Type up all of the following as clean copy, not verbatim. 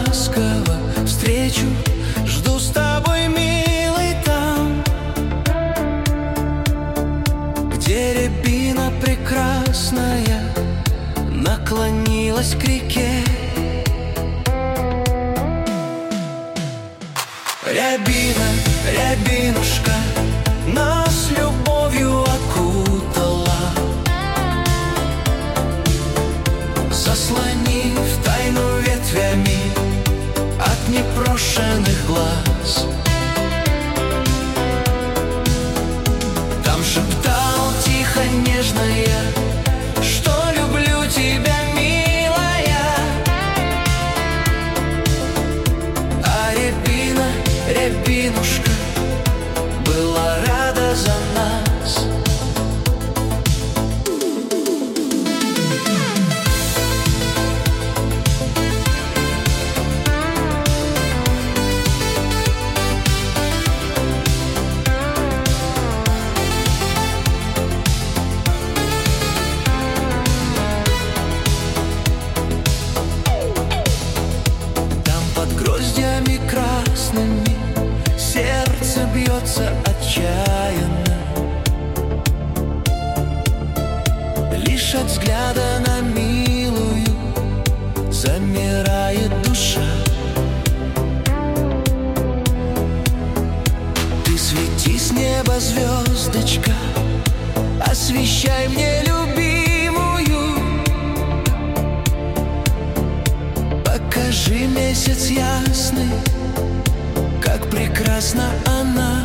ласково встречу, жду с тобой, милый, там, где рябина прекрасная наклонилась к реке. Рябина, рябинушка, нас любовью окутала, заслонив тайну ветвями от непрошенных глаз. Там шептал тихо, нежно я, что люблю тебя, милая. А рябина, рябинушка, была рада за нас. Там под гроздьями красными сердце бьется отчаянно, лишь от взгляда на милую замирает душа. Ты свети с неба, звездочка, освещай мне любимую. Покажи, месяц ясный, как прекрасна она.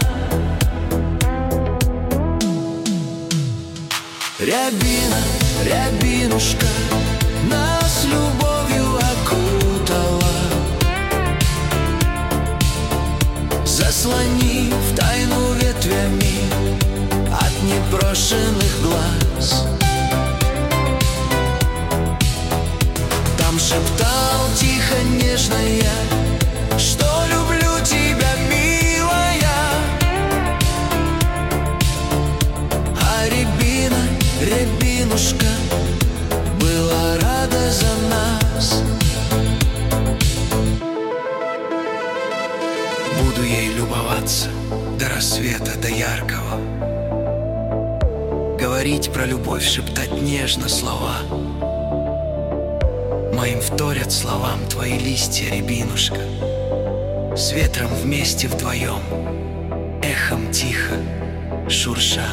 Рябина, рябинушка, нас любовью окутала, заслонив тайну ветвями от непрошенных глаз. Там шептал тихо, нежно я, что люблю тебя, милая. А рябина, рябинушка, была рада за нас. Буду ей любоваться до рассвета, до яркого, говорить про любовь, шептать нежно слова. Моим вторят словам твои листья, рябинушка, с ветром вместе вдвоем, эхом тихо шурша.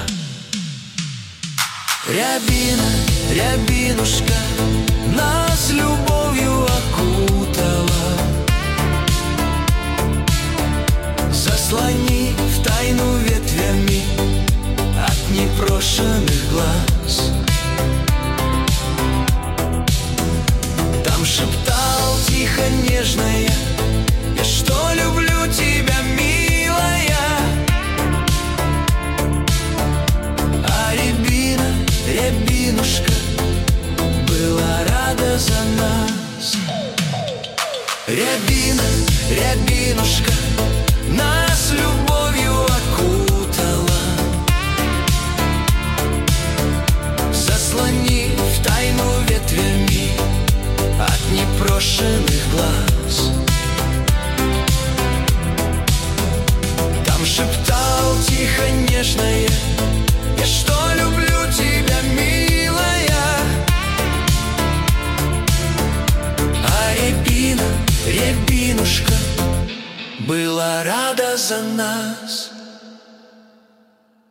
Рябина, рябинушка, нас любовью окутала, заслонив тайну ветвями от непрошенных глаз. Там шептал тихо, нежно я, что люблю тебя, милая. А рябина, рябинушка, была рада за нас. Рябина, рябинушка, нас любовью окутала, заслонив тайну ветвями от непрошенных глаз. Там шептал тихо, нежно я, что люблю тебя, милая. А рябина, рябинушка, была рада за нас.